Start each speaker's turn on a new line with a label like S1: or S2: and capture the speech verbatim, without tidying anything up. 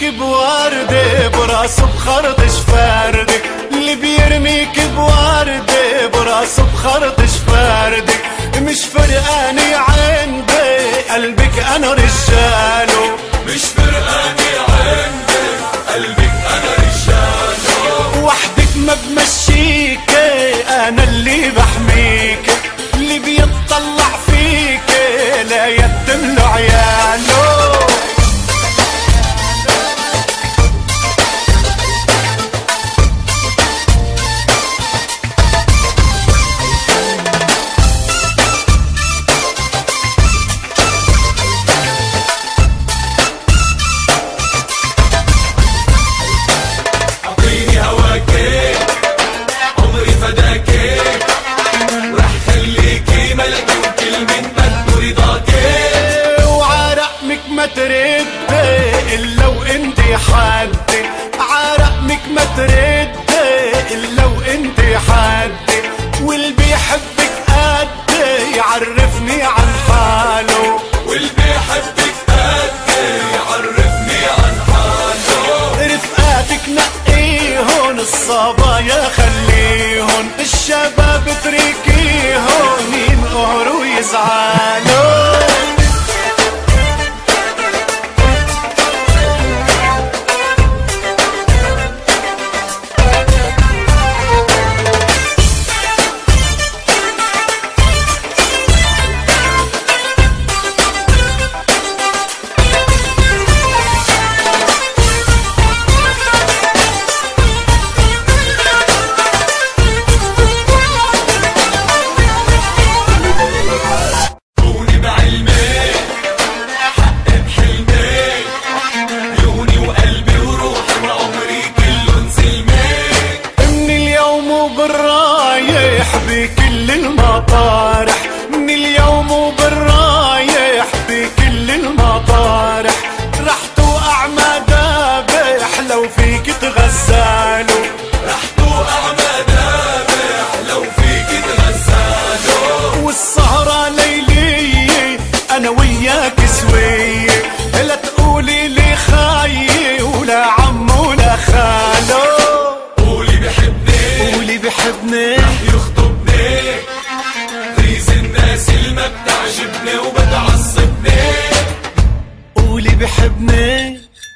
S1: بوردة براسه بخرطش فردة، اللي بيرميك بوردة براسه بخرطش فردة. مش فرقاني عندي قلبك انا رجاله،
S2: مش فرقاني عندي قلبك انا رجاله.
S1: وحدك ما بمشيك انا اللي بحميك، اللي بيطلع فيك لا يتم له عياله. ما ترد إلا وانت حد، عرقمك ما ترد إلا وانت حد. واللي بيحبك قد يعرفني عن حاله،
S2: واللي بيحبك قد يعرفني عن حاله.
S1: رفقاتك نقيهن الصبايا خليهن، الشباب اتركيهن ينقهروا ويزعلوا. بكل المطارح من اليوم وبالرايح، بكل المطارح رح توقع مذابح لو فيك تغزالوا،
S2: رح توقع مذابح لو فيك تغزالوا.
S1: والسهرة ليلية أنا وياك سوية، لا تقولي لي خايي ولا عم ولا خالو.
S2: قولي بحبني
S1: قولي بحبني
S2: غريز الناس اللي ما بتعجبني وبتعصبني.
S1: قولي بحبني